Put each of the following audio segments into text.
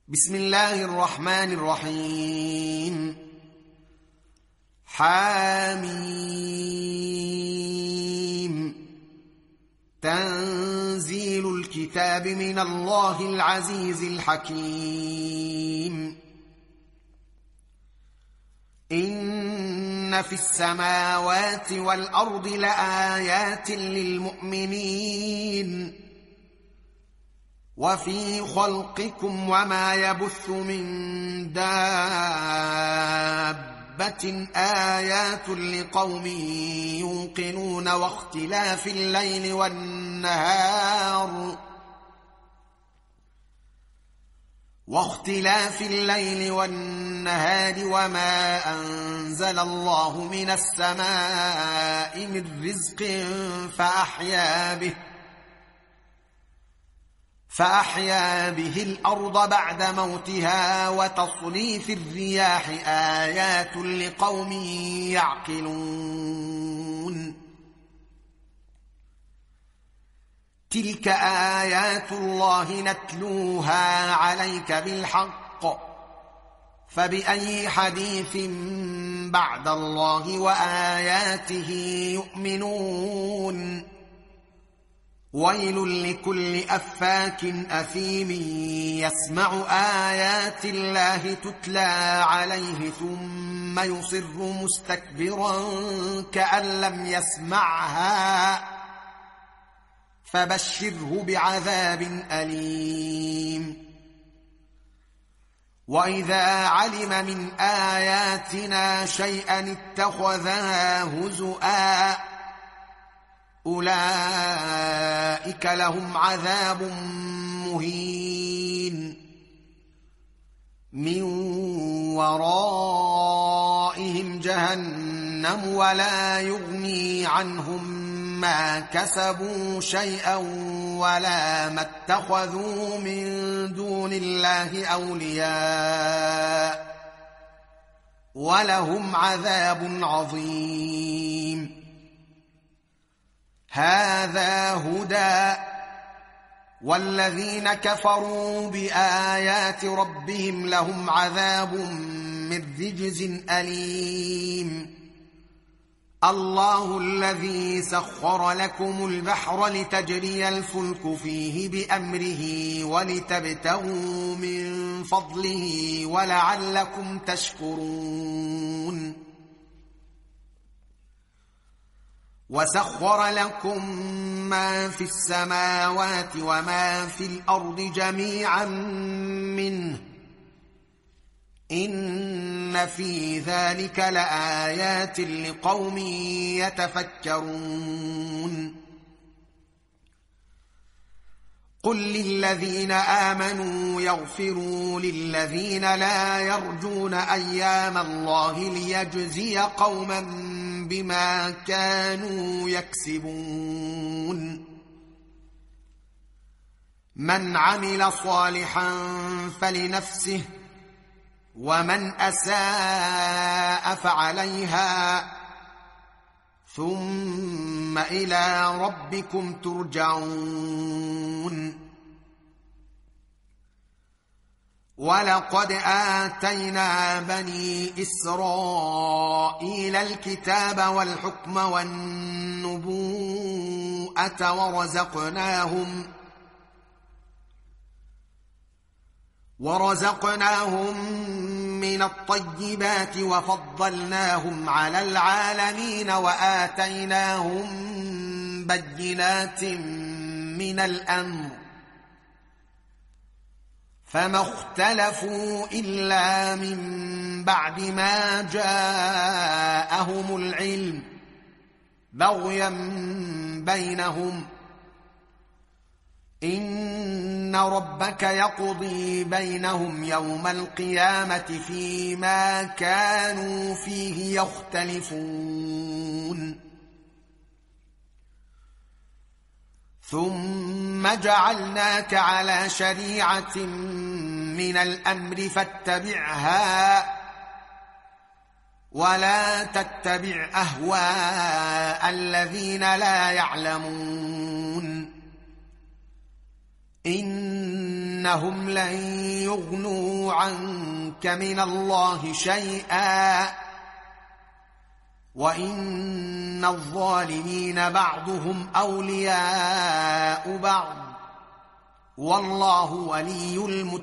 بسم الله الرحمن الرحيم. حاميم. تنزيل الكتاب من الله العزيز الحكيم. إن في السماوات والأرض لآيات للمؤمنين وفي خلقكم وما يبث من دابة آيات لقوم يوقنون واختلاف الليل والنهار وما أنزل الله من السماء من رزق فأحيا به الأرض بعد موتها وتصريف الرياح آيات لقوم يعقلون. تلك آيات الله نتلوها عليك بالحق، فبأي حديث بعد الله وآياته يؤمنون. ويل لكل أفاك أثيم يسمع آيات الله تتلى عليه ثم يصر مستكبرا كأن لم يسمعها، فبشره بعذاب أليم. وإذا علم من آياتنا شيئا اتخذها هزؤا، أولئك لهم عذاب مهين. من ورائهم جهنم ولا يغني عنهم ما كسبوا شيئا ولا ما اتخذوا من دون الله أولياء، ولهم عذاب عظيم. هذا هدى، والذين كفروا بآيات ربهم لهم عذاب من رجز أليم. الله الذي سخر لكم البحر لتجري الفلك فيه بأمره ولتبتغوا من فضله ولعلكم تشكرون. وسخر لكم ما في السماوات وما في الأرض جميعا منه، إن في ذلك لآيات لقوم يتفكرون. قل للذين آمنوا يغفروا للذين لا يرجون أيام الله ليجزي قوما بما كانوا يكسبون. من عمل صالحا فلنفسه ومن أساء فعليها، ثم إلى ربكم ترجعون. ولقد آتينا بني إسرائيل الكتاب والحكم والنبوءة ورزقناهم من الطيبات وفضلناهم على العالمين وآتيناهم بينات من الأمر، فما اختلفوا إلا من بعد ما جاءهم العلم بغيا بينهم. إن ربك يقضي بينهم يوم القيامة فيما كانوا فيه يختلفون. ثم جعلناك على شريعة من الأمر فاتبعها، ولا تتبع أهواء الذين لا يعلمون. إن إنهم لن يغنوا عنك من الله شيئا وإن الظالمين بعضهم أولياء بعض والله ولي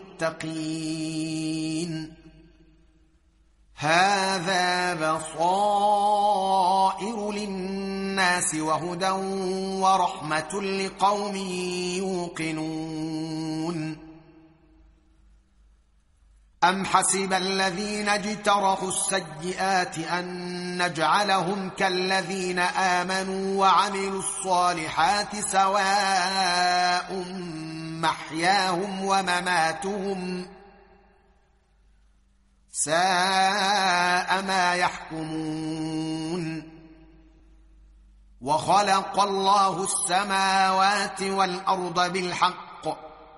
المتقين. هذا بصائر للناس وهدى ورحمة لقوم يوقنون. أم حسب الذين اجترحوا السيئات أن نجعلهم كالذين آمنوا وعملوا الصالحات سواء محياهم ومماتهم ساء ما يحكمون. وخلق الله السماوات والأرض بالحق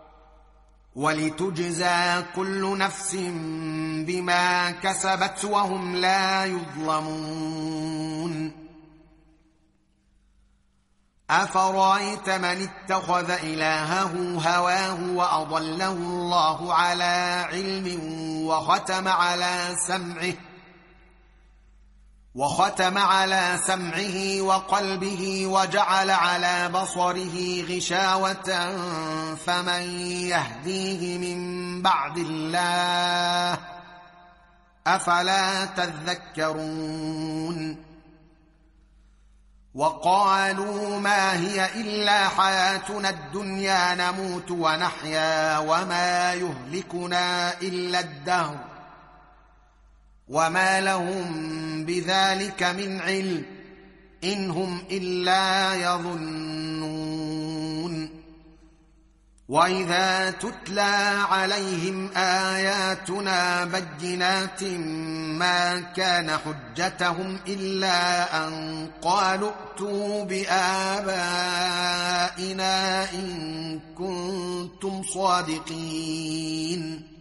ولتجزى كل نفس بما كسبت وهم لا يظلمون. أفرأيت من اتخذ إلهه هواه وأضله الله على علم وختم على سمعه وقلبه وجعل على بصره غشاوة فمن يهديه من بعد الله أفلا تذكرون. وقالوا ما هي إلا حياتنا الدنيا نموت ونحيا وما يهلكنا إلا الدهر وما لهم بذلك من علم إن هم إلا يظنون. وإذا تتلى عليهم آياتنا بينات ما كان حجتهم إلا أن قالوا ائتوا بآبائنا إن كنتم صادقين.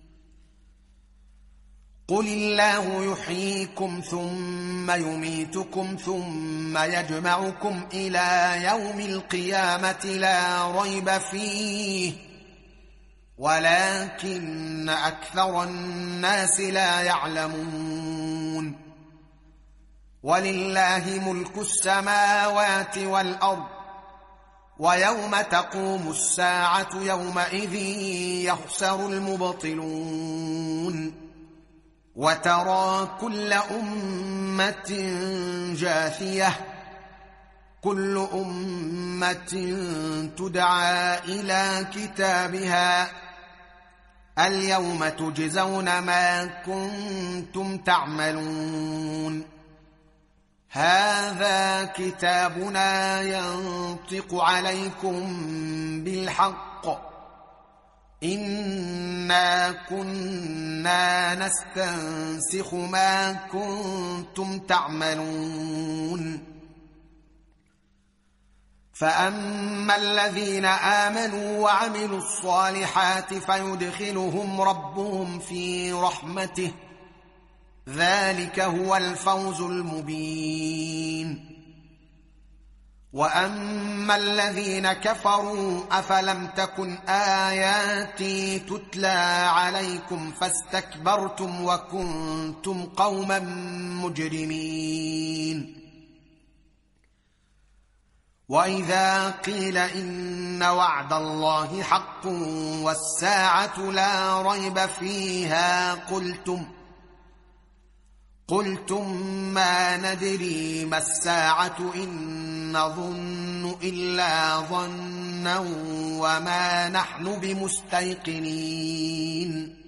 قل الله يحييكم ثم يميتكم ثم يجمعكم إلى يوم القيامة لا ريب فيه ولكن أكثر الناس لا يعلمون. ولله ملك السماوات والأرض ويوم تقوم الساعة يومئذ يخسر المبطلون. وترى كل أمة جاثية كل أمة تدعى إلى كتابها اليوم تجزون ما كنتم تعملون. هذا كتابنا ينطق عليكم بالحق إنا كنا نستنسخ ما كنتم تعملون. فأما الذين آمنوا وعملوا الصالحات فيدخلهم ربهم في رحمته ذلك هو الفوز المبين. وأما الذين كفروا أفلم تكن آياتي تتلى عليكم فاستكبرتم وكنتم قوما مجرمين. وإذا قيل إن وعد الله حق والساعة لا ريب فيها قلتم ما ندري ما الساعة إن نظن إلا ظنا وما نحن بمستيقنين.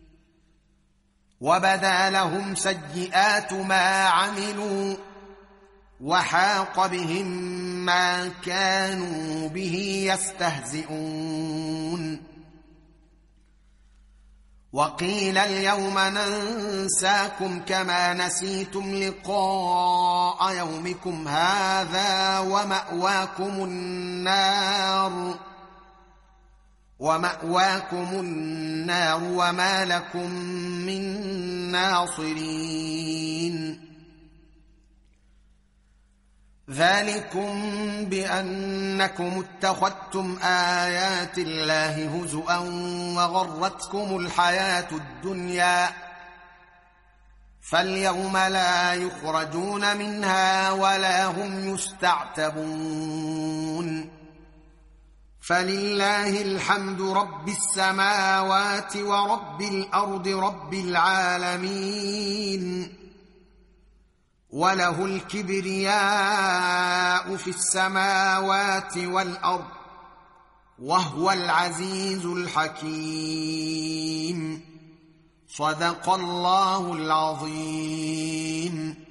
وبدا لهم سيئات ما عملوا وحاق بهم ما كانوا به يستهزئون. وقيل اليوم ننساكم كما نسيتم لقاء يومكم هذا ومأواكم النار وما لكم من ناصرين. ذلكم بأنكم اتخذتم آيات الله هزؤا وغرتكم الحياة الدنيا فاليوم لا يخرجون منها ولا هم يستعتبون فلله الحمد رب السماوات ورب الأرض رب العالمين وله الكبرياء في السماوات والأرض وهو العزيز الحكيم صدق الله العظيم.